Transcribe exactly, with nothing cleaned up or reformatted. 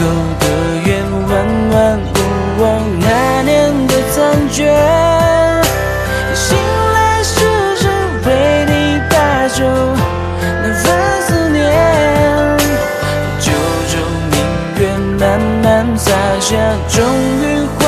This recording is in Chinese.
够的圆弯弯不忘那年的残缺。醒来时只为你带走那份思念，九州明月慢慢洒下，终于